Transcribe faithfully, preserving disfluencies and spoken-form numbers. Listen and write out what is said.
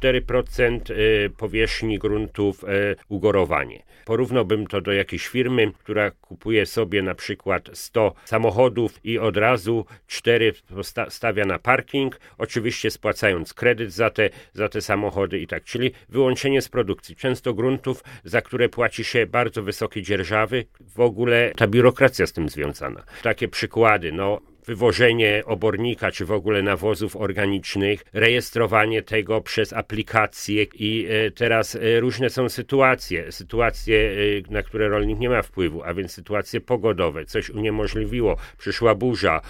cztery procent powierzchni gruntów ugorowanie. Porównałbym to do jakiejś firmy, która kupuje sobie na przykład sto samochodów i od razu cztery stawia na parking, oczywiście spłacając kredyt za te, za te samochody i tak, czyli wyłączenie z produkcji. Często gruntów, za które płaci się bardzo wysokie dzierżawy, w ogóle ta biurokracja z tym związana. Takie przykłady, no wywożenie obornika, czy w ogóle nawozów organicznych, rejestrowanie tego przez aplikacje i teraz różne są sytuacje, sytuacje, na które rolnik nie ma wpływu, a więc sytuacje pogodowe, coś uniemożliwiło, przyszła burza,